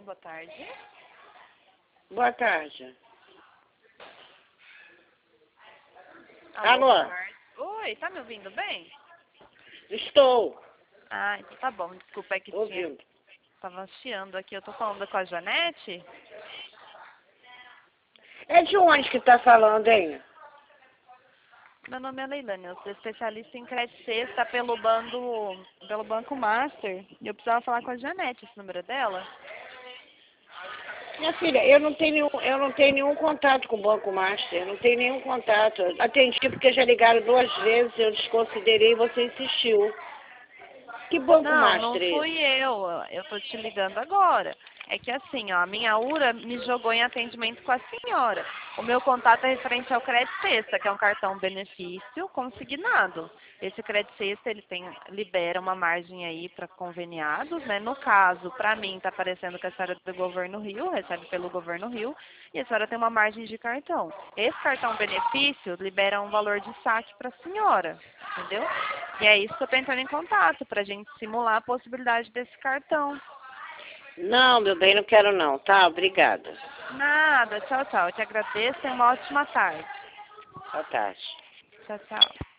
Alô, boa tarde. Boa tarde. Alô? Alô? Boa tarde. Oi, tá me ouvindo bem? Estou Ah, então tá bom. Desculpa, é que ouvindo. tava chiando aqui. Eu tô falando com a Janete? É de onde que tá falando, hein? Meu nome é Leilane, eu sou especialista em crédito sexta pelo Banco Master. E eu precisava falar com a Janete, esse número é dela? Minha filha, eu não tenho nenhum contato com o Banco Master, não tenho nenhum contato. Atendi porque já ligaram 2 vezes, eu desconsiderei e você insistiu. Que Banco Não Master é fui esse? eu tô te ligando agora. É que assim, ó, a minha URA me jogou em atendimento com a senhora. O meu contato é referente ao Crédito Sexta, que é um cartão benefício consignado. Esse Crédito Sexta, ele libera uma margem aí para conveniados, né? No caso, para mim, tá aparecendo que a senhora é do Governo Rio, recebe pelo Governo Rio, e a senhora tem uma margem de cartão. Esse cartão benefício libera um valor de saque para a senhora, entendeu? E é isso que eu tô entrando em contato, pra gente simular a possibilidade desse cartão. Não, meu bem, não quero não, tá? Obrigada. Nada, tchau, tchau. Eu te agradeço e uma ótima tarde. Boa tarde. Tchau, tchau.